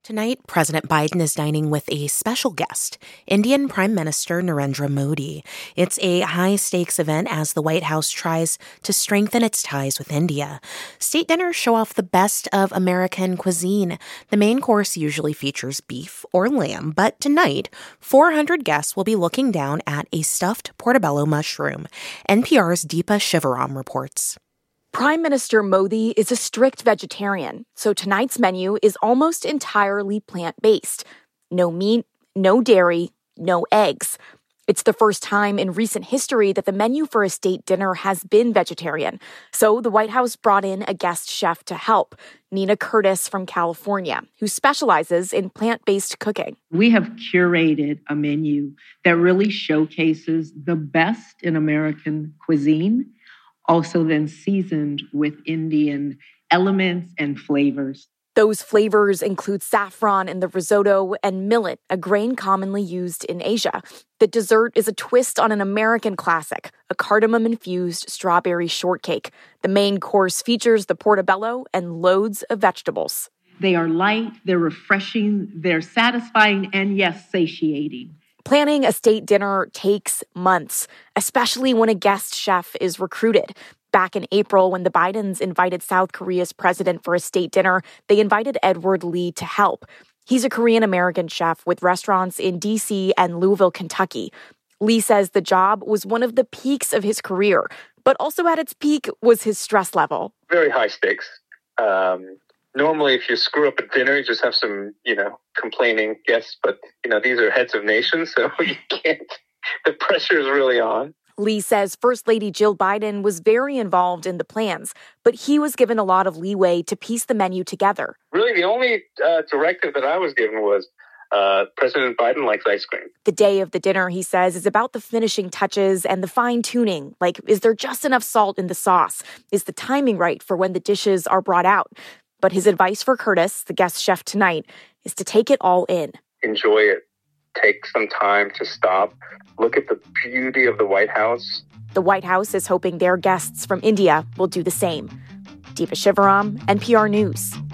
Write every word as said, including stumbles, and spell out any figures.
Tonight, President Biden is dining with a special guest, Indian Prime Minister Narendra Modi. It's a high-stakes event as the White House tries to strengthen its ties with India. State dinners show off the best of American cuisine. The main course usually features beef or lamb, but tonight, four hundred guests will be looking down at a stuffed portobello mushroom. N P R's Deepa Shivaram reports. Prime Minister Modi is a strict vegetarian, so tonight's menu is almost entirely plant-based. No meat, no dairy, no eggs. It's the first time in recent history that the menu for a state dinner has been vegetarian. So the White House brought in a guest chef to help, Nina Curtis from California, who specializes in plant-based cooking. We have curated a menu that really showcases the best in American cuisine, also then seasoned with Indian elements and flavors. Those flavors include saffron in the risotto and millet, a grain commonly used in Asia. The dessert is a twist on an American classic, a cardamom-infused strawberry shortcake. The main course features the portobello and loads of vegetables. They are light, they're refreshing, they're satisfying, and yes, satiating. Planning a state dinner takes months, especially when a guest chef is recruited. Back in April, when the Bidens invited South Korea's president for a state dinner, they invited Edward Lee to help. He's a Korean-American chef with restaurants in D C and Louisville, Kentucky. Lee says the job was one of the peaks of his career, but also at its peak was his stress level. Very high stakes. Um, normally, if you screw up a dinner, you just have some, you know, complaining guests. But, you know, these are heads of nations, so you can't. The pressure is really on. Lee says First Lady Jill Biden was very involved in the plans, but he was given a lot of leeway to piece the menu together. Really, the only uh, directive that I was given was uh, President Biden likes ice cream. The day of the dinner, he says, is about the finishing touches and the fine-tuning. Like, is there just enough salt in the sauce? Is the timing right for when the dishes are brought out? But his advice for Curtis, the guest chef tonight, is to take it all in. Enjoy it. Take some time to stop. Look at the beauty of the White House. The White House is hoping their guests from India will do the same. Deepa Shivaram, N P R News.